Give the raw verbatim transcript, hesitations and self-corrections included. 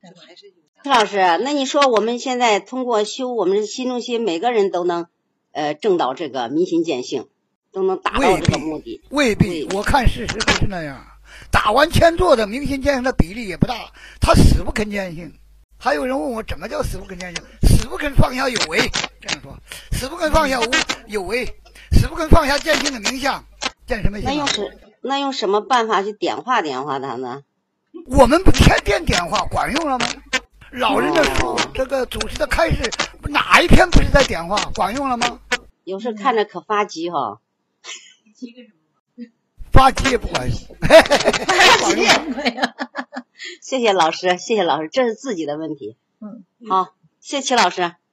陈老师，那你说我们现在通过修我们新中心，每个人都能呃证到这个明心见性，都能达到这个目的？ 未必，未必我看事实不是那样。打完千座的明心见性的比例也不大，他死不肯见性。还有人问我，怎么叫死不肯见性？死不肯放下有为，这样说，死不肯放下无有为，死不肯放下见性的名相，见什么性？ 那用是那用什么办法去点化点化他呢？ 我们不天天点化，管用了吗？老人的书，这个祖师的开示，哪一篇不是在点化？管用了吗？ 有时看着可发急哈。 发急也不管用。 发急也不管用。 谢谢老师，谢谢老师，这是自己的问题。 嗯， 好，谢谢齐老师。